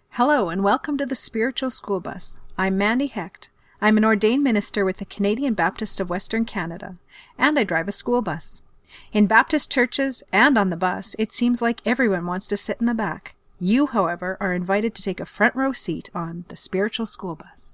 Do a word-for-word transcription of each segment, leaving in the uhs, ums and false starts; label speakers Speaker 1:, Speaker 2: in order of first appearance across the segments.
Speaker 1: Hello and welcome to the Spiritual School Bus. I'm Mandy Hecht. I'm an ordained minister with the Canadian Baptist of Western Canada, and I drive a school bus. In Baptist churches and on the bus, it seems like everyone wants to sit in the back. You, however, are invited to take a front row seat on the Spiritual School Bus.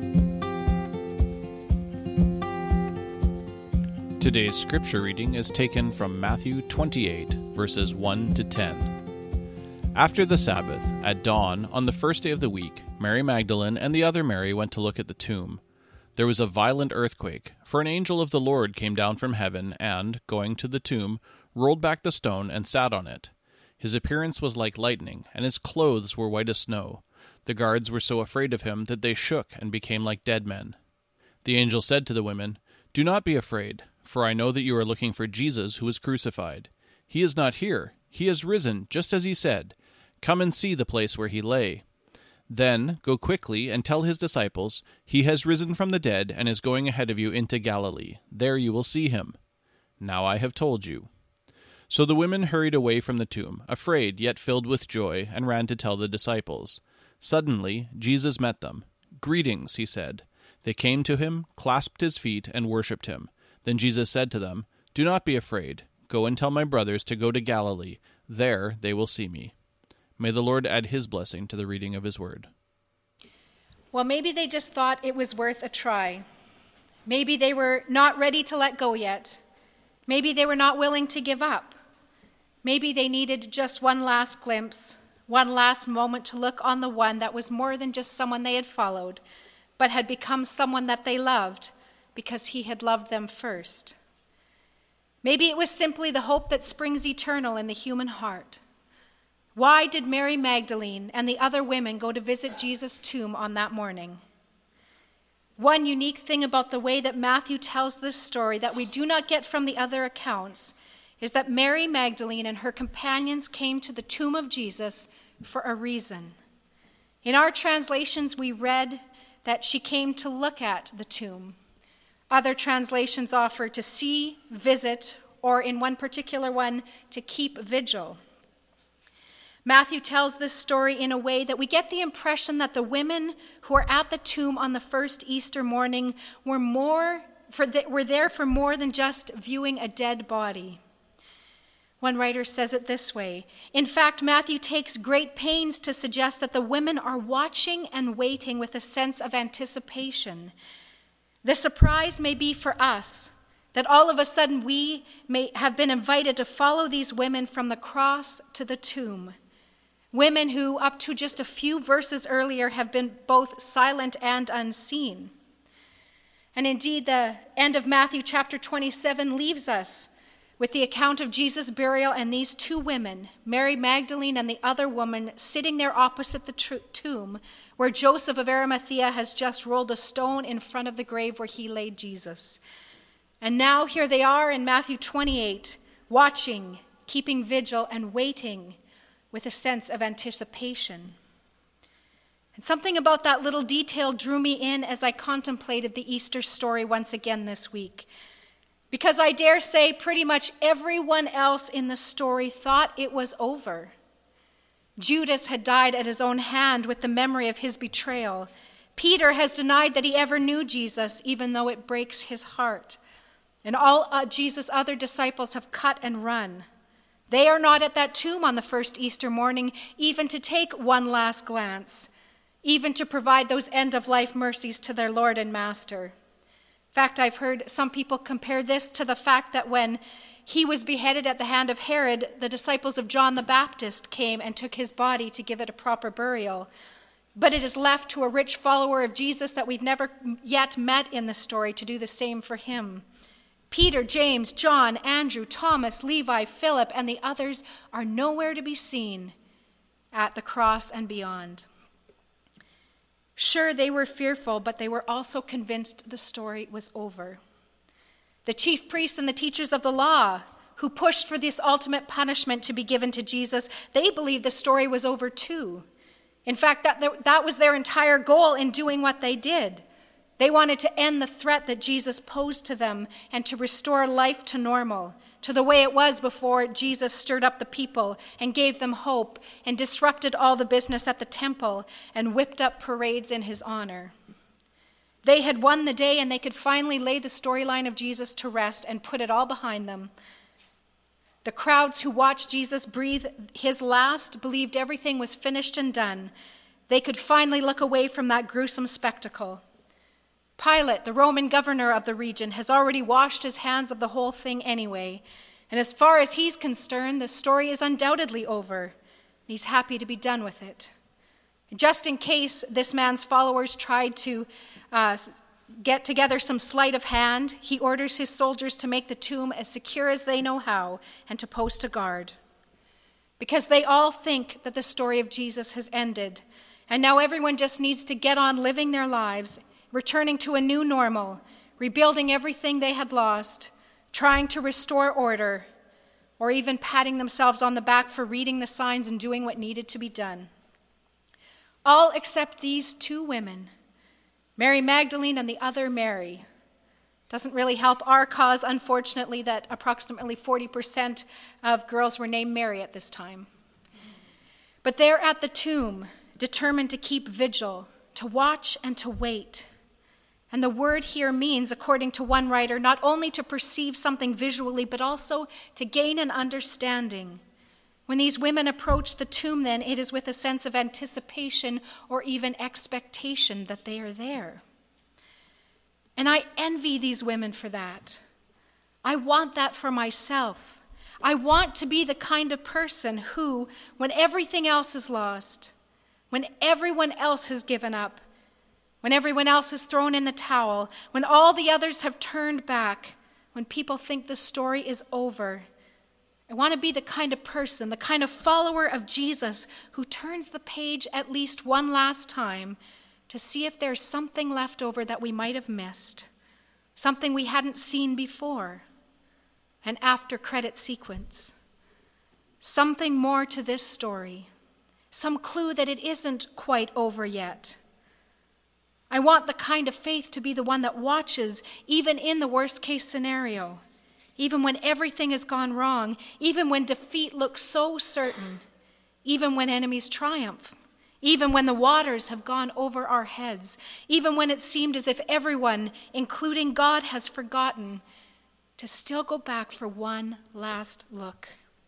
Speaker 2: Today's scripture reading is taken from Matthew twenty-eight, verses one to ten. After the Sabbath, at dawn, on the first day of the week, Mary Magdalene and the other Mary went to look at the tomb. There was a violent earthquake, for an angel of the Lord came down from heaven and, going to the tomb, rolled back the stone and sat on it. His appearance was like lightning, and his clothes were white as snow. The guards were so afraid of him that they shook and became like dead men. The angel said to the women, "Do not be afraid, for I know that you are looking for Jesus who was crucified. He is not here. He has risen, just as he said. Come and see the place where he lay. Then go quickly and tell his disciples, he has risen from the dead and is going ahead of you into Galilee. There you will see him. Now I have told you." So the women hurried away from the tomb, afraid yet filled with joy, and ran to tell the disciples. Suddenly Jesus met them. "Greetings," he said. They came to him, clasped his feet, and worshipped him. Then Jesus said to them, "Do not be afraid. Go and tell my brothers to go to Galilee. There they will see me." May the Lord add his blessing to the reading of his word.
Speaker 3: Well, maybe they just thought it was worth a try. Maybe they were not ready to let go yet. Maybe they were not willing to give up. Maybe they needed just one last glimpse, one last moment to look on the one that was more than just someone they had followed, but had become someone that they loved because he had loved them first. Maybe it was simply the hope that springs eternal in the human heart. Why did Mary Magdalene and the other women go to visit Jesus' tomb on that morning? One unique thing about the way that Matthew tells this story that we do not get from the other accounts is that Mary Magdalene and her companions came to the tomb of Jesus for a reason. In our translations, we read that she came to look at the tomb. Other translations offer to see, visit, or in one particular one, to keep vigil. Matthew tells this story in a way that we get the impression that the women who were at the tomb on the first Easter morning were more for the, were there for more than just viewing a dead body. One writer says it this way. In fact, Matthew takes great pains to suggest that the women are watching and waiting with a sense of anticipation. The surprise may be for us that all of a sudden we may have been invited to follow these women from the cross to the tomb. Women who, up to just a few verses earlier, have been both silent and unseen. And indeed, the end of Matthew chapter twenty-seven leaves us with the account of Jesus' burial and these two women, Mary Magdalene and the other woman, sitting there opposite the tr- tomb where Joseph of Arimathea has just rolled a stone in front of the grave where he laid Jesus. And now here they are in Matthew twenty-eight, watching, keeping vigil, and waiting with a sense of anticipation. And something about that little detail drew me in as I contemplated the Easter story once again this week. Because I dare say pretty much everyone else in the story thought it was over. Judas had died at his own hand with the memory of his betrayal. Peter has denied that he ever knew Jesus, even though it breaks his heart. And all uh, Jesus' other disciples have cut and run. They are not at that tomb on the first Easter morning, even to take one last glance, even to provide those end-of-life mercies to their Lord and Master. In fact, I've heard some people compare this to the fact that when he was beheaded at the hand of Herod, the disciples of John the Baptist came and took his body to give it a proper burial. But it is left to a rich follower of Jesus that we've never yet met in the story to do the same for him. Peter, James, John, Andrew, Thomas, Levi, Philip, and the others are nowhere to be seen at the cross and beyond. Sure, they were fearful, but they were also convinced the story was over. The chief priests and the teachers of the law, who pushed for this ultimate punishment to be given to Jesus, they believed the story was over too. In fact, that, that was their entire goal in doing what they did. They wanted to end the threat that Jesus posed to them and to restore life to normal, to the way it was before Jesus stirred up the people and gave them hope and disrupted all the business at the temple and whipped up parades in his honor. They had won the day, and they could finally lay the storyline of Jesus to rest and put it all behind them. The crowds who watched Jesus breathe his last believed everything was finished and done. They could finally look away from that gruesome spectacle. Pilate, the Roman governor of the region, has already washed his hands of the whole thing anyway. And as far as he's concerned, the story is undoubtedly over. He's happy to be done with it. Just in case this man's followers tried to uh, get together some sleight of hand, he orders his soldiers to make the tomb as secure as they know how and to post a guard. Because they all think that the story of Jesus has ended, and now everyone just needs to get on living their lives, returning to a new normal, rebuilding everything they had lost, trying to restore order, or even patting themselves on the back for reading the signs and doing what needed to be done. All except these two women, Mary Magdalene and the other Mary. Doesn't really help our cause, unfortunately, that approximately forty percent of girls were named Mary at this time. But they're at the tomb, determined to keep vigil, to watch and to wait. And the word here means, according to one writer, not only to perceive something visually, but also to gain an understanding. When these women approach the tomb, then, it is with a sense of anticipation or even expectation that they are there. And I envy these women for that. I want that for myself. I want to be the kind of person who, when everything else is lost, when everyone else has given up, when everyone else has thrown in the towel, when all the others have turned back, when people think the story is over, I want to be the kind of person, the kind of follower of Jesus who turns the page at least one last time to see if there's something left over that we might have missed, something we hadn't seen before, an after-credit sequence, something more to this story, some clue that it isn't quite over yet. I want the kind of faith to be the one that watches even in the worst-case scenario, even when everything has gone wrong, even when defeat looks so certain, even when enemies triumph, even when the waters have gone over our heads, even when it seemed as if everyone, including God, has forgotten, to still go back for one last look,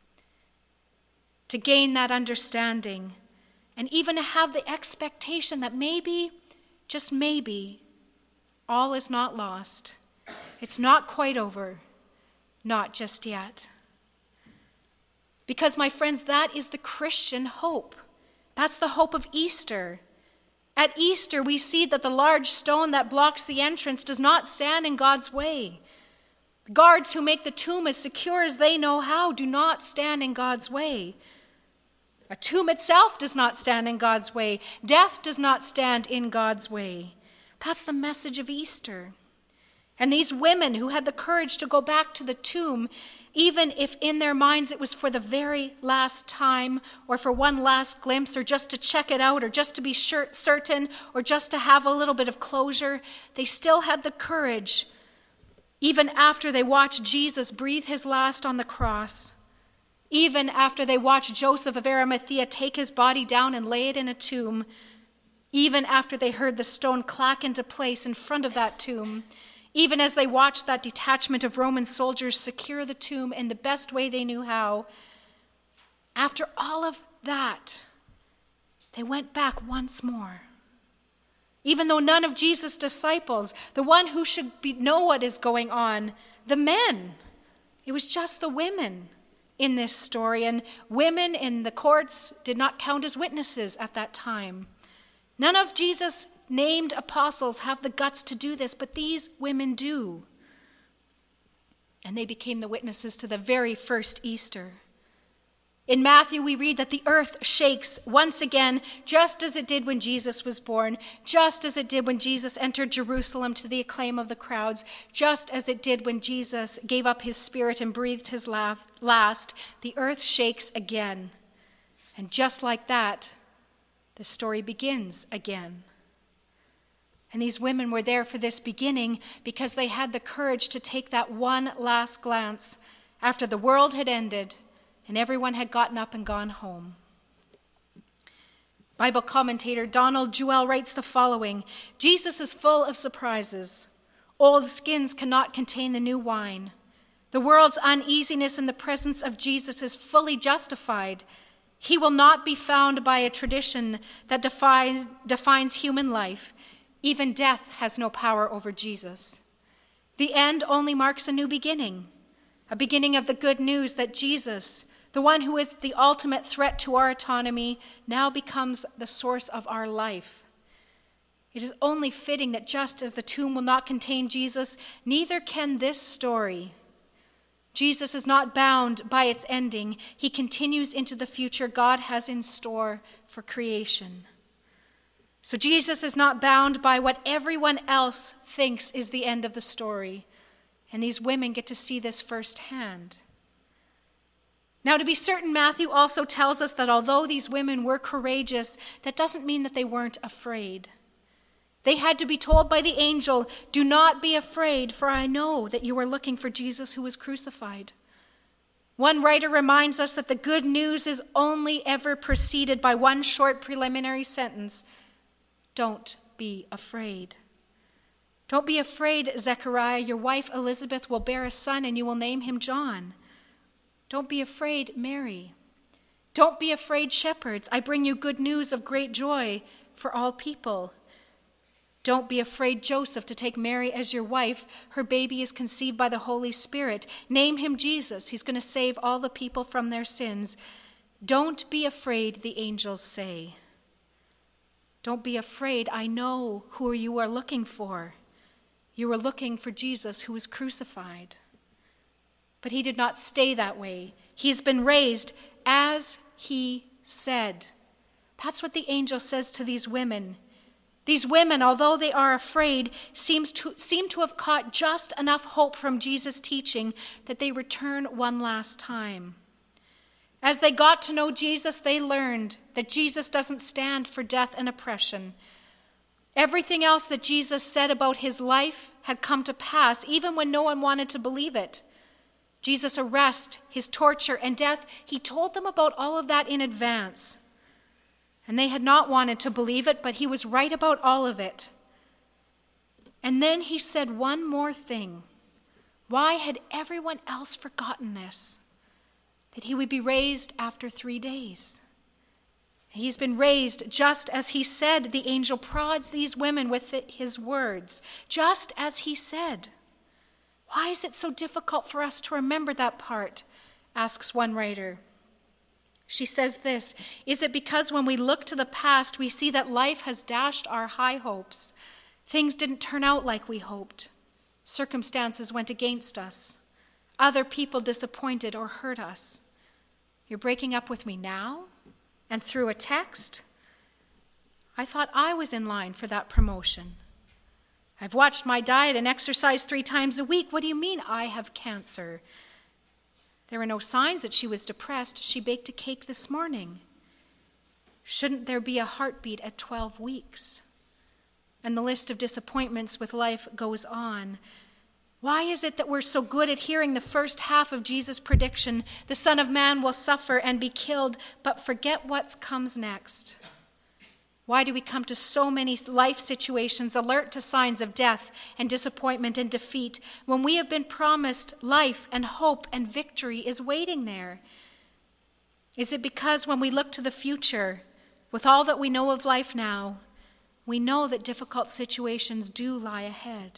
Speaker 3: to gain that understanding, and even to have the expectation that maybe, just maybe, all is not lost. It's not quite over. Not just yet. Because, my friends, that is the Christian hope. That's the hope of Easter. At Easter, we see that the large stone that blocks the entrance does not stand in God's way. Guards who make the tomb as secure as they know how do not stand in God's way. A tomb itself does not stand in God's way. Death does not stand in God's way. That's the message of Easter. And these women who had the courage to go back to the tomb, even if in their minds it was for the very last time, or for one last glimpse, or just to check it out, or just to be sure, certain, or just to have a little bit of closure, they still had the courage, even after they watched Jesus breathe his last on the cross, even after they watched Joseph of Arimathea take his body down and lay it in a tomb, even after they heard the stone clack into place in front of that tomb, even as they watched that detachment of Roman soldiers secure the tomb in the best way they knew how, after all of that, they went back once more. Even though none of Jesus' disciples, the one who should be, know what is going on, the men, it was just the women in this story, and women in the courts did not count as witnesses at that time. None of Jesus' named apostles have the guts to do this, but these women do. And they became the witnesses to the very first Easter. In Matthew, we read that the earth shakes once again, just as it did when Jesus was born, just as it did when Jesus entered Jerusalem to the acclaim of the crowds, just as it did when Jesus gave up his spirit and breathed his last. The earth shakes again. And just like that, the story begins again. And these women were there for this beginning because they had the courage to take that one last glance after the world had ended and everyone had gotten up and gone home. Bible commentator Donald Jewell writes the following: Jesus is full of surprises. Old skins cannot contain the new wine. The world's uneasiness in the presence of Jesus is fully justified. He will not be found by a tradition that defies, defines human life. Even death has no power over Jesus. The end only marks a new beginning, a beginning of the good news that Jesus, the one who is the ultimate threat to our autonomy, now becomes the source of our life. It is only fitting that just as the tomb will not contain Jesus, neither can this story. Jesus is not bound by its ending. He continues into the future God has in store for creation. So Jesus is not bound by what everyone else thinks is the end of the story. And these women get to see this firsthand. Now, to be certain, Matthew also tells us that although these women were courageous, that doesn't mean that they weren't afraid. They had to be told by the angel, "Do not be afraid, for I know that you are looking for Jesus who was crucified." One writer reminds us that the good news is only ever preceded by one short preliminary sentence: don't be afraid. Don't be afraid, Zechariah. Your wife Elizabeth will bear a son, and you will name him John. Don't be afraid, Mary. Don't be afraid, shepherds. I bring you good news of great joy for all people. Don't be afraid, Joseph, to take Mary as your wife. Her baby is conceived by the Holy Spirit. Name him Jesus. He's going to save all the people from their sins. Don't be afraid, the angels say. Don't be afraid. I know who you are looking for. You are looking for Jesus who was crucified. But he did not stay that way. He's been raised as he said. That's what the angel says to these women. These women, although they are afraid, seems to, seem to have caught just enough hope from Jesus' teaching that they return one last time. As they got to know Jesus, they learned that Jesus doesn't stand for death and oppression. Everything else that Jesus said about his life had come to pass, even when no one wanted to believe it. Jesus' arrest, his torture, and death, he told them about all of that in advance. And they had not wanted to believe it, but he was right about all of it. And then he said one more thing. Why had everyone else forgotten this? That he would be raised after three days. He's been raised just as he said. The angel prods these women with his words, just as he said. Why is it so difficult for us to remember that part? Asks one writer. She says this: is it because when we look to the past, we see that life has dashed our high hopes? Things didn't turn out like we hoped. Circumstances went against us. Other people disappointed or hurt us. You're breaking up with me now? And through a text? I thought I was in line for that promotion. I've watched my diet and exercise three times a week. What do you mean I have cancer? There were no signs that she was depressed. She baked a cake this morning. Shouldn't there be a heartbeat at twelve weeks? And the list of disappointments with life goes on. Why is it that we're so good at hearing the first half of Jesus' prediction, the Son of Man will suffer and be killed, but forget what comes next? Why do we come to so many life situations alert to signs of death and disappointment and defeat when we have been promised life and hope and victory is waiting there? Is it because when we look to the future, with all that we know of life now, we know that difficult situations do lie ahead?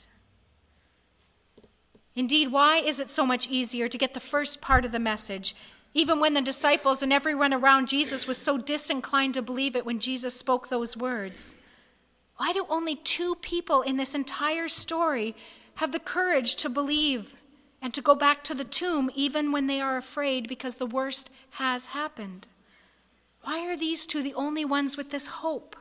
Speaker 3: Indeed, why is it so much easier to get the first part of the message, even when the disciples and everyone around Jesus was so disinclined to believe it when Jesus spoke those words? Why do only two people in this entire story have the courage to believe and to go back to the tomb even when they are afraid because the worst has happened? Why are these two the only ones with this hope?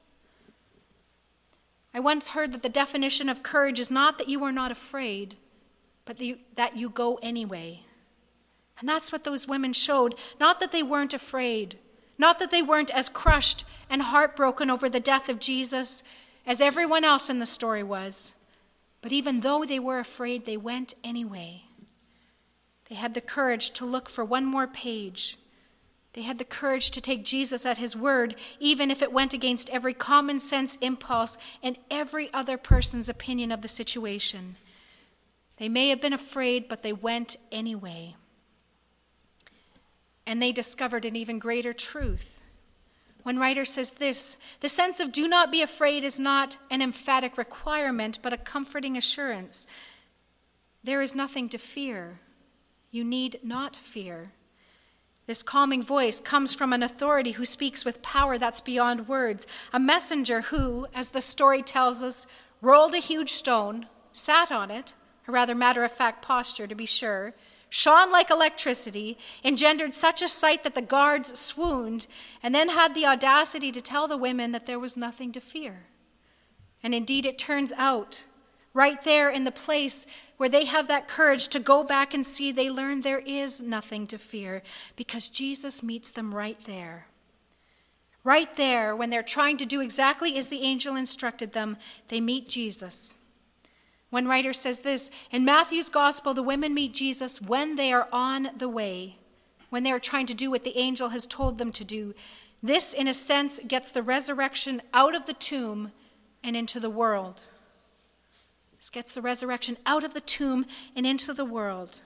Speaker 3: I once heard that the definition of courage is not that you are not afraid, but that you go anyway. And that's what those women showed. Not that they weren't afraid, not that they weren't as crushed and heartbroken over the death of Jesus. as everyone else in the story was. But even though they were afraid, they went anyway. They had the courage to look for one more page. They had the courage to take Jesus at his word, even if it went against every common sense impulse and every other person's opinion of the situation. They may have been afraid, but they went anyway. And they discovered an even greater truth. One writer says this: the sense of do not be afraid is not an emphatic requirement, but a comforting assurance. There is nothing to fear. You need not fear. This calming voice comes from an authority who speaks with power that's beyond words, a messenger who, as the story tells us, rolled a huge stone, sat on it, a rather matter-of-fact posture to be sure, shone like electricity, engendered such a sight that the guards swooned, and then had the audacity to tell the women that there was nothing to fear. And indeed, it turns out, right there in the place where they have that courage to go back and see, they learn there is nothing to fear, because Jesus meets them right there. Right there, when they're trying to do exactly as the angel instructed them, they meet Jesus. One writer says this: in Matthew's gospel, the women meet Jesus when they are on the way, when they are trying to do what the angel has told them to do. This, in a sense, gets the resurrection out of the tomb and into the world. This gets the resurrection out of the tomb and into the world.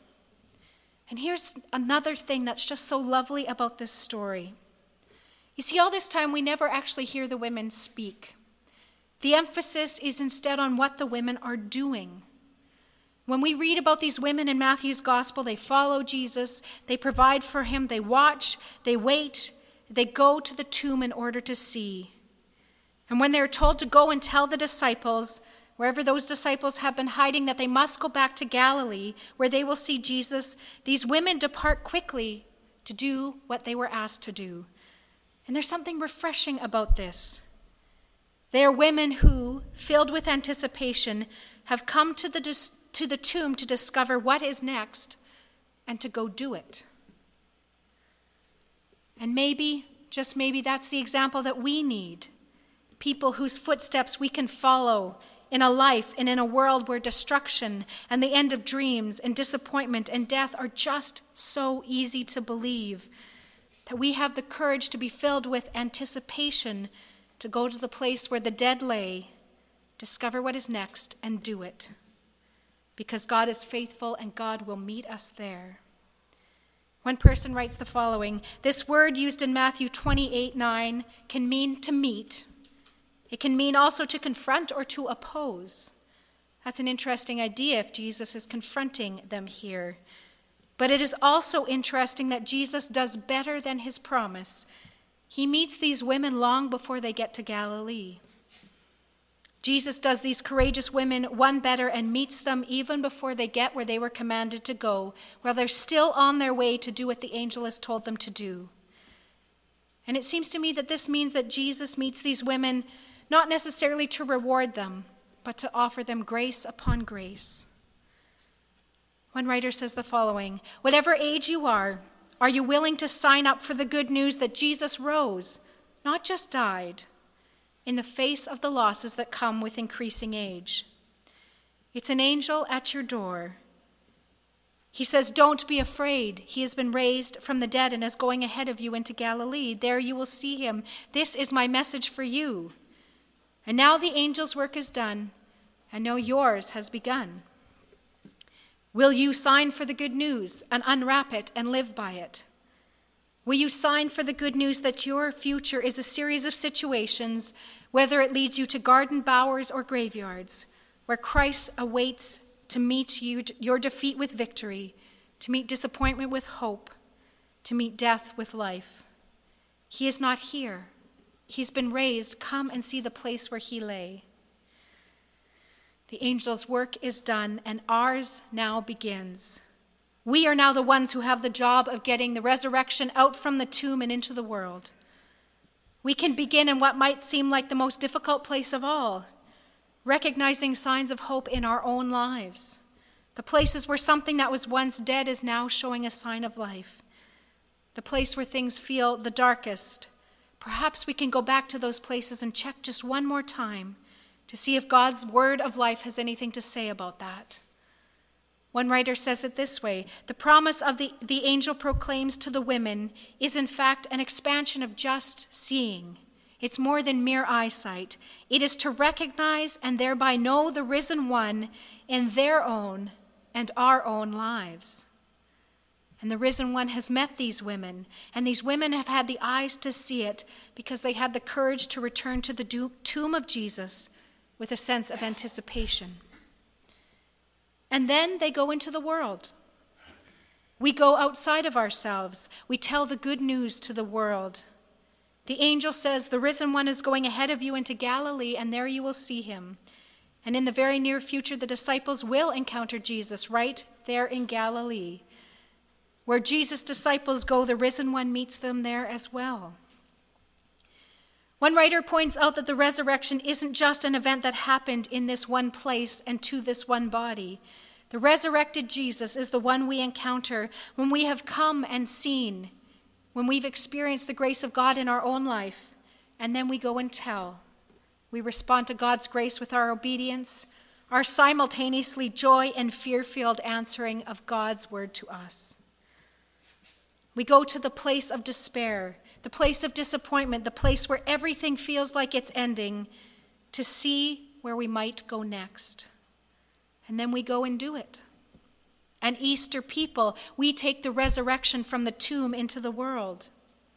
Speaker 3: And here's another thing that's just so lovely about this story. You see, all this time we never actually hear the women speak. The emphasis is instead on what the women are doing. When we read about these women in Matthew's gospel, they follow Jesus, they provide for him, they watch, they wait, they go to the tomb in order to see. And when they're told to go and tell the disciples, wherever those disciples have been hiding, that they must go back to Galilee, where they will see Jesus, these women depart quickly to do what they were asked to do. And there's something refreshing about this. They are women who, filled with anticipation, have come to the, dis- to the tomb to discover what is next and to go do it. And maybe, just maybe, that's the example that we need. People whose footsteps we can follow in a life and in a world where destruction and the end of dreams and disappointment and death are just so easy to believe, that we have the courage to be filled with anticipation to go to the place where the dead lay, discover what is next, and do it. Because God is faithful and God will meet us there. One person writes the following: this word used in Matthew twenty-eight nine can mean to meet. It can mean also to confront or to oppose. That's an interesting idea if Jesus is confronting them here. But it is also interesting that Jesus does better than his promise. He meets these women long before they get to Galilee. Jesus does these courageous women one better and meets them even before they get where they were commanded to go, while they're still on their way to do what the angel has told them to do. And it seems to me that this means that Jesus meets these women not necessarily to reward them, but to offer them grace upon grace. One writer says the following: whatever age you are, are you willing to sign up for the good news that Jesus rose, not just died, in the face of the losses that come with increasing age? It's an angel at your door. He says, don't be afraid. He has been raised from the dead and is going ahead of you into Galilee. There you will see him. This is my message for you. And now the angel's work is done, and now yours has begun. Will you sign for the good news and unwrap it and live by it? Will you sign for the good news that your future is a series of situations, whether it leads you to garden bowers or graveyards, where Christ awaits to meet you, your defeat with victory, to meet disappointment with hope, to meet death with life? He is not here. He's been raised. Come and see the place where he lay. The angel's work is done, and ours now begins. We are now the ones who have the job of getting the resurrection out from the tomb and into the world. We can begin in what might seem like the most difficult place of all, recognizing signs of hope in our own lives, the places where something that was once dead is now showing a sign of life, the place where things feel the darkest. Perhaps we can go back to those places and check just one more time to see if God's word of life has anything to say about that. One writer says it this way: the promise of the, the angel proclaims to the women is in fact an expansion of just seeing. It's more than mere eyesight. It is to recognize and thereby know the risen one in their own and our own lives. And the risen one has met these women, and these women have had the eyes to see it because they had the courage to return to the do- tomb of Jesus with a sense of anticipation. And then they go into the world. We go outside of ourselves. We tell the good news to the world. The angel says, the risen one is going ahead of you into Galilee, and there you will see him. And in the very near future, the disciples will encounter Jesus right there in Galilee. Where Jesus' disciples go, the risen one meets them there as well. One writer points out that the resurrection isn't just an event that happened in this one place and to this one body. The resurrected Jesus is the one we encounter when we have come and seen, when we've experienced the grace of God in our own life, and then we go and tell. We respond to God's grace with our obedience, our simultaneously joy and fear-filled answering of God's word to us. We go to the place of despair, the place of disappointment, the place where everything feels like it's ending, to see where we might go next. And then we go and do it. An Easter people, we take the resurrection from the tomb into the world.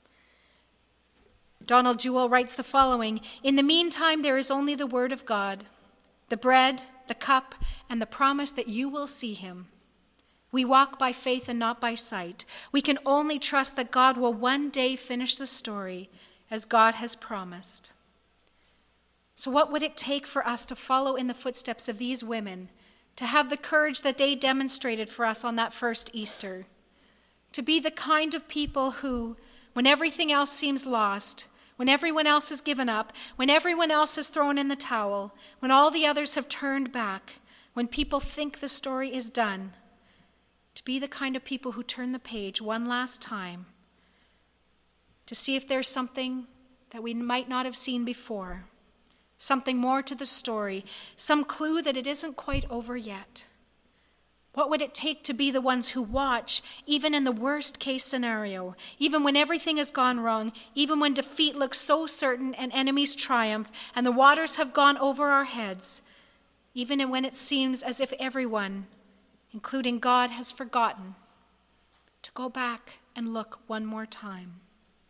Speaker 3: Donald Jewell writes the following: in the meantime, there is only the word of God, the bread, the cup, and the promise that you will see him. We walk by faith and not by sight. We can only trust that God will one day finish the story as God has promised. So what would it take for us to follow in the footsteps of these women, to have the courage that they demonstrated for us on that first Easter, to be the kind of people who, when everything else seems lost, when everyone else has given up, when everyone else has thrown in the towel, when all the others have turned back, when people think the story is done, to be the kind of people who turn the page one last time to see if there's something that we might not have seen before, something more to the story, some clue that it isn't quite over yet. What would it take to be the ones who watch, even in the worst case scenario, even when everything has gone wrong, even when defeat looks so certain and enemies triumph and the waters have gone over our heads, even when it seems as if everyone, including God, has forgotten, to go back and look one more time,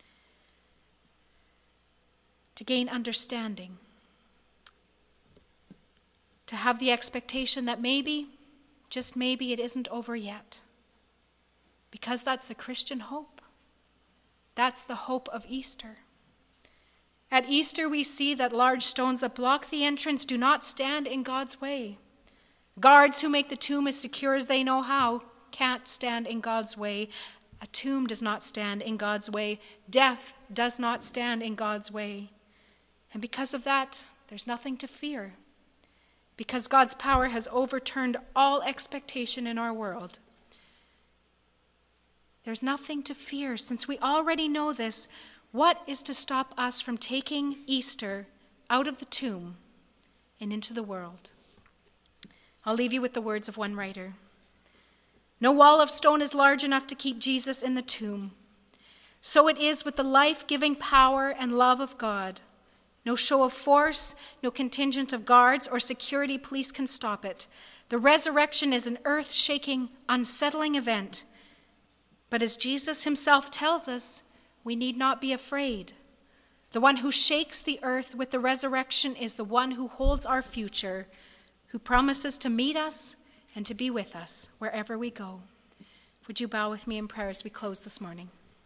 Speaker 3: to gain understanding, to have the expectation that maybe, just maybe, it isn't over yet, because that's the Christian hope. That's the hope of Easter. At Easter, we see that large stones that block the entrance do not stand in God's way. Guards who make the tomb as secure as they know how can't stand in God's way. A tomb does not stand in God's way. Death does not stand in God's way. And because of that, there's nothing to fear. Because God's power has overturned all expectation in our world. There's nothing to fear. Since we already know this, what is to stop us from taking Easter out of the tomb and into the world? I'll leave you with the words of one writer. No wall of stone is large enough to keep Jesus in the tomb. So it is with the life-giving power and love of God. No show of force, no contingent of guards or security police can stop it. The resurrection is an earth-shaking, unsettling event. But as Jesus himself tells us, we need not be afraid. The one who shakes the earth with the resurrection is the one who holds our future, who promises to meet us and to be with us wherever we go. Would you bow with me in prayer as we close this morning?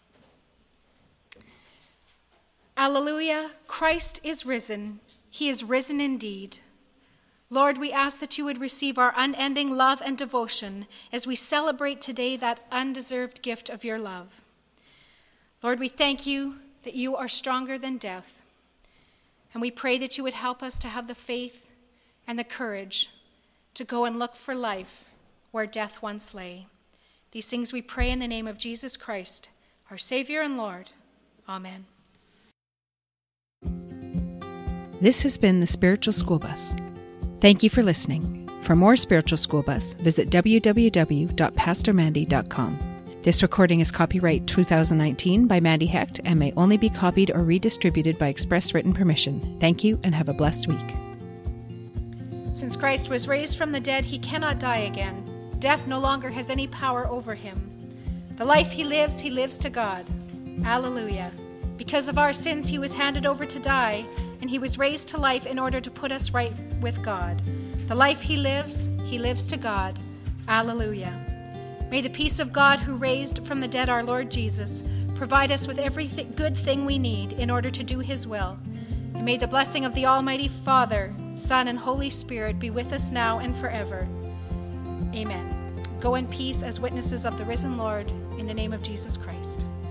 Speaker 3: Alleluia, Christ is risen. He is risen indeed. Lord, we ask that you would receive our unending love and devotion as we celebrate today that undeserved gift of your love. Lord, we thank you that you are stronger than death, and we pray that you would help us to have the faith and the courage to go and look for life where death once lay. These things we pray in the name of Jesus Christ, our Savior and Lord. Amen.
Speaker 1: This has been the Spiritual School Bus. Thank you for listening. For more Spiritual School Bus, visit w w w dot pastor mandy dot com. This recording is copyright two thousand nineteen by Mandy Hecht and may only be copied or redistributed by express written permission. Thank you and have a blessed week.
Speaker 3: Since Christ was raised from the dead, he cannot die again. Death no longer has any power over him. The life he lives, he lives to God. Alleluia. Because of our sins, he was handed over to die, and he was raised to life in order to put us right with God. The life he lives, he lives to God. Alleluia. May the peace of God, who raised from the dead our Lord Jesus, provide us with every th- good thing we need in order to do his will. And may the blessing of the Almighty Father, Son, and Holy Spirit be with us now and forever. Amen. Go in peace as witnesses of the risen Lord, in the name of Jesus Christ.